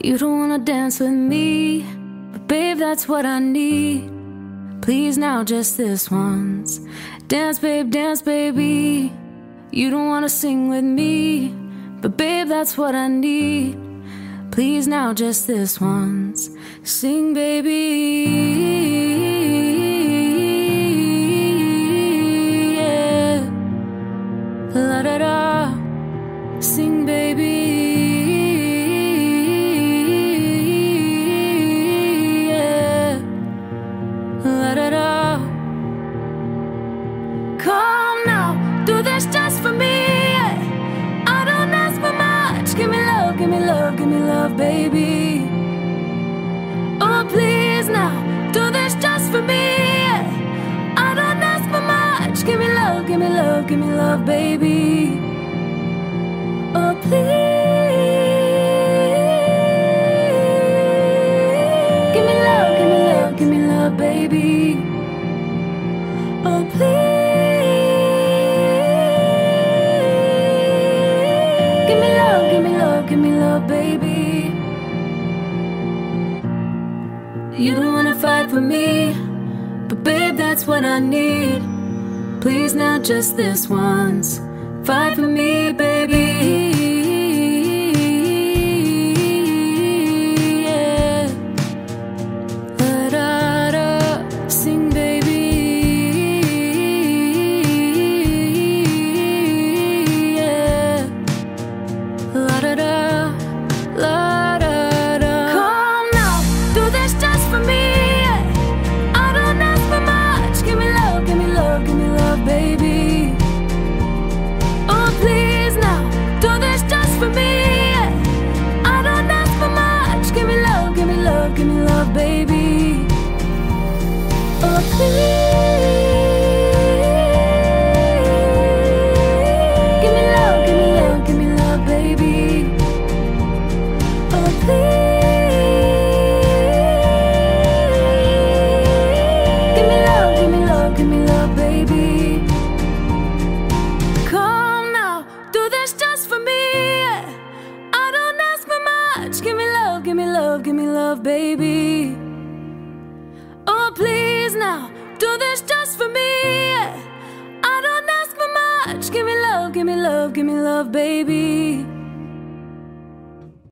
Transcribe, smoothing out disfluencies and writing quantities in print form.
You don't wanna dance with me, but babe, that's what I need. Please now, just this once. Dance, babe, dance, baby. You don't wanna sing with me, but babe, that's what I need. Please now, just this once. Sing, baby. Yeah. La da da. Sing, baby. Yeah. La da da. Come now, do this just for me. I don't ask for much. Give me love, give me love, give me love, baby. Oh, please now, do this just for me. I don't ask for much. Give me love, give me love, give me love, baby. Oh, please. Give me love, give me love, give me love, baby. Oh, please. Give me love, give me love, give me love, baby. You don't wanna fight for me, but babe, that's what I need. Please now, just this once. Fight for me, baby. Yeah. La da da. Sing, baby. Yeah. La da da. La da da. Come now, do this just for me. I don't ask for much. Give me love, give me love, give me love, baby. Oh, please now, do this just for me. I don't ask for much. Give me love, give me love, give me love, baby. Oh, please. Give me love, give me love, give me love, baby. Oh, please. Give me love, give me love, give me love, baby. Come now, do this just for me. I don't ask for much. Give me love, give me love, give me love, baby. Oh, please now, do this just for me. I don't ask for much. Give me love, give me love, give me love, baby.